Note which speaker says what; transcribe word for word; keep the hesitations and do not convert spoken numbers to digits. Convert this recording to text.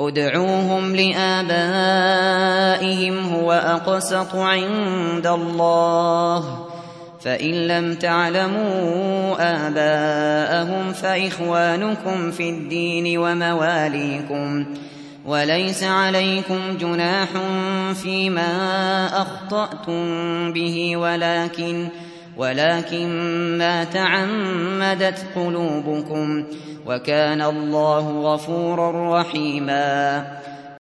Speaker 1: ادعوهم لآبائهم هو أقسط عند الله فإن لم تعلموا آباءهم فإخوانكم في الدين ومواليكم وليس عليكم جناح فيما أخطأتم به ولكن ولكن ما تعمدت قلوبكم وكان الله غفورا رحيما